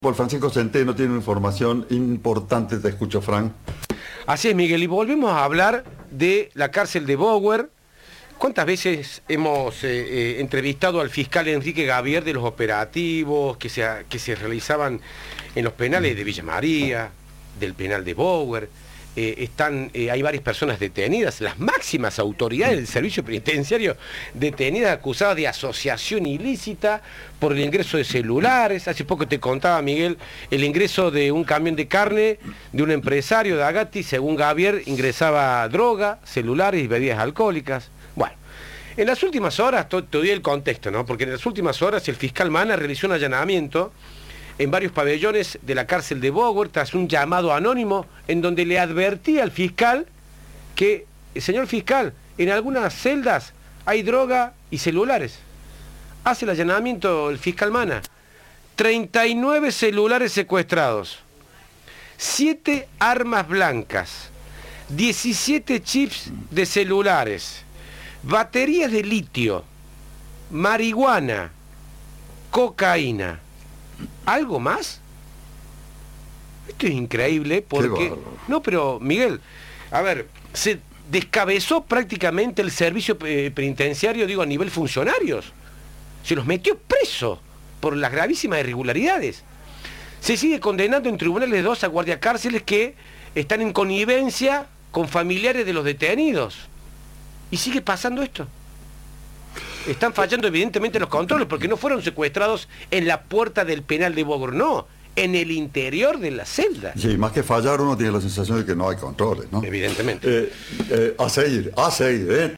Por Francisco Centeno tiene una información importante, te escucho, Fran. Así es, Miguel, y volvemos a hablar de la cárcel de Bower. ¿Cuántas veces hemos entrevistado al fiscal Enrique Gavier de los operativos que se realizaban en los penales de Villa María, del penal de Bower? Hay varias personas detenidas, las máximas autoridades del servicio penitenciario detenidas, acusadas de asociación ilícita por el ingreso de celulares. Hace poco te contaba, Miguel, el ingreso de un camión de carne de un empresario de Agatti. Según Gavier, ingresaba droga, celulares y bebidas alcohólicas. Bueno, en las últimas horas, te doy el contexto, ¿no? Porque en las últimas horas el fiscal Mana realizó un allanamiento en varios pabellones de la cárcel de Bower tras un llamado anónimo en donde le advertía al fiscal que, señor fiscal, en algunas celdas hay droga y celulares. Hace el allanamiento el fiscal Mana. 39 celulares secuestrados, 7 armas blancas, 17 chips de celulares, baterías de litio, marihuana, cocaína. ¿Algo más? Esto es increíble porque... No, pero Miguel, a ver, se descabezó prácticamente el servicio penitenciario, digo, a nivel funcionarios. Se los metió preso por las gravísimas irregularidades. Se sigue condenando en tribunales de 2 a guardiacárceles que están en connivencia con familiares de los detenidos. Y sigue pasando esto. Están fallando evidentemente los controles, porque no fueron secuestrados en la puerta del penal de Bower, no, en el interior de la celda. Sí, más que fallar, uno tiene la sensación de que no hay controles, ¿no? Evidentemente. A seguir,